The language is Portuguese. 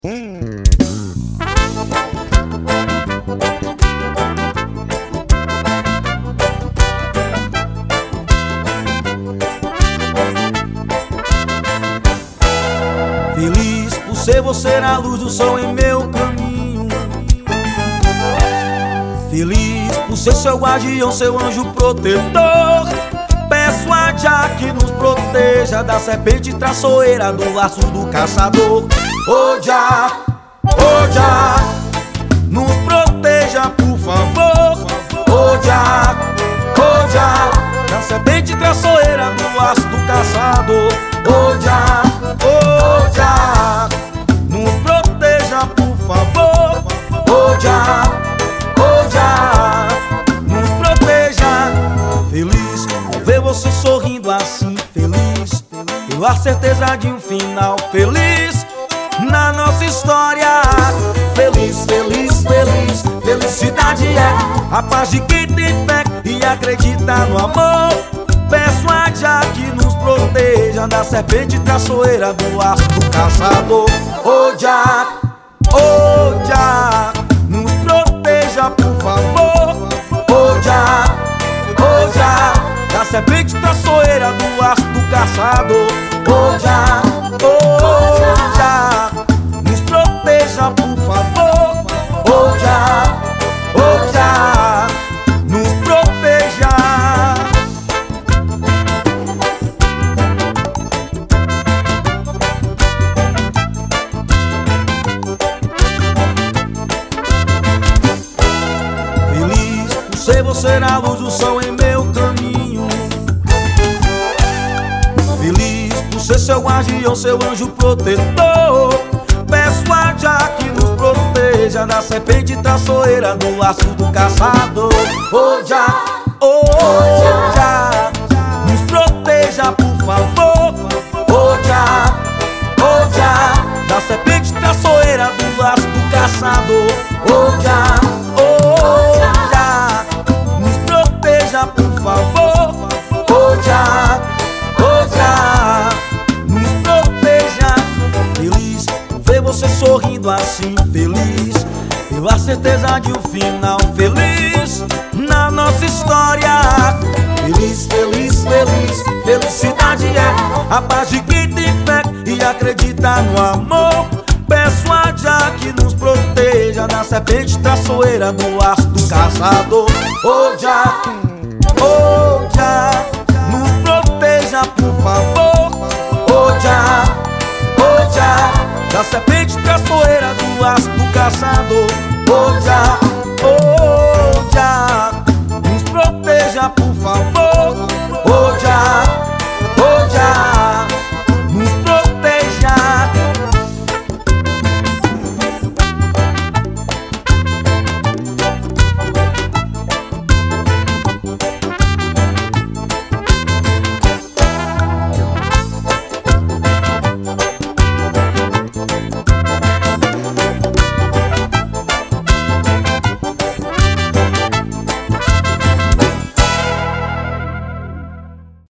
Feliz por ser você a luz do sol em meu caminho. Feliz por ser seu guardião, seu anjo protetor. Peço a Jah que nos proteja da serpente traiçoeira, do laço do caçador. Ô Jah, nos proteja por favor. Ô Jah, da serpente traiçoeira, do laço do caçador. Ô Jah, nos proteja por favor. Ô Jah, nos proteja. Feliz por ver você sorrindo assim, feliz pela certeza de um final feliz na nossa história. Feliz, feliz, feliz, felicidade é a paz de quem tem fé e acredita no amor. Peço a Jah que nos proteja da serpente traiçoeira, do laço do caçador. Ô Jah, nos proteja por favor. Ô Jah, da serpente traiçoeira, do laço do caçador. Ô Jah, nos proteja por favor. Ô Jah, nos proteja. Feliz por ser você a luz do sol em meu caminho. Feliz por ser seu guardião, seu anjo protetor. Peço a Jah que nos proteja da serpente traiçoeira, do laço do caçador. Ô Jah, nos proteja por favor. Ô Jah, da serpente traiçoeira, do laço do caçador. Ô Jah, nos proteja por favor. Ô Jah, nos proteja. Feliz por ver você sorrindo assim, feliz pela certeza de um final feliz na nossa história. Feliz, feliz, feliz, felicidade é a paz de quem tem fé e acredita no amor. Peço a Jah que nos proteja da serpente traiçoeira, do laço do caçador. Ô Jah, nos proteja por favor. Ô Jah, da serpente traiçoeira, do laço do caçador. Ô Jah, nos proteja por favor.